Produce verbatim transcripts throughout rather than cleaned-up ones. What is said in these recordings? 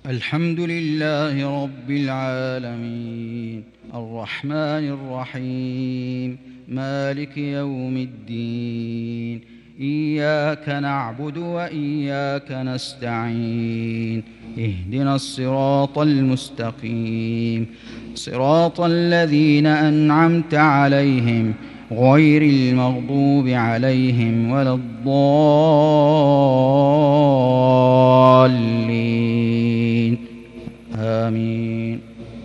الحمد لله رب العالمين الرحمن الرحيم مالك يوم الدين إياك نعبد وإياك نستعين اهدنا الصراط المستقيم صراط الذين أنعمت عليهم غير المغضوب عليهم ولا الضالين آمين.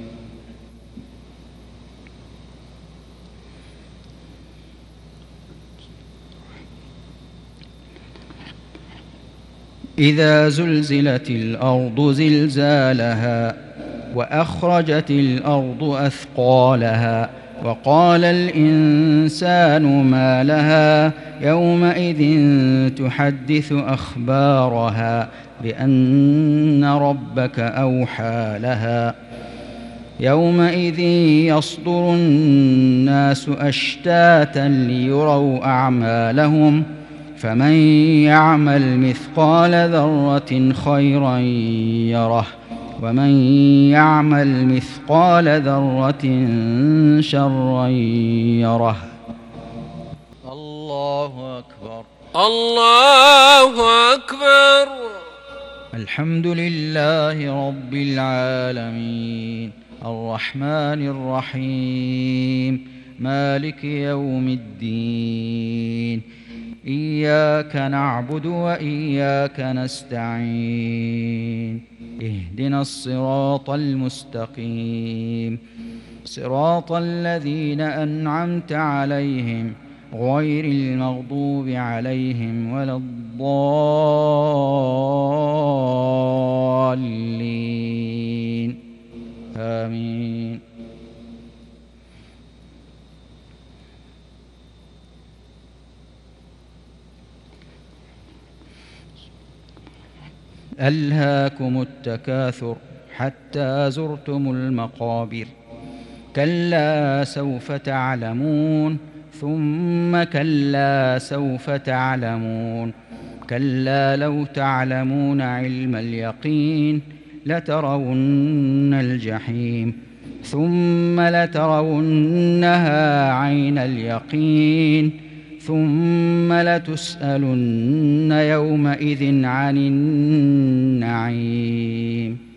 إذا زلزلت الأرض زلزالها وأخرجت الأرض أثقالها وقال الإنسان ما لها يومئذ تحدث أخبارها بأن ربك أوحى لها يومئذ يصدر الناس أشتاتا ليروا أعمالهم فمن يعمل مثقال ذرة خيرا يره ومن يعمل مثقال ذرة شرا يره. الله أكبر الله أكبر. الحمد لله رب العالمين الرحمن الرحيم مالك يوم الدين إياك نعبد وإياك نستعين اهدنا الصراط المستقيم صراط الذين أنعمت عليهم غير المغضوب عليهم ولا الضالين آمين. ألهاكم التكاثر حتى زرتم المقابر كلا سوف تعلمون ثم كلا سوف تعلمون كلا لو تعلمون علم اليقين لترون الجحيم ثم لترونها عين اليقين ثم لتسألن يومئذ عن النعيم.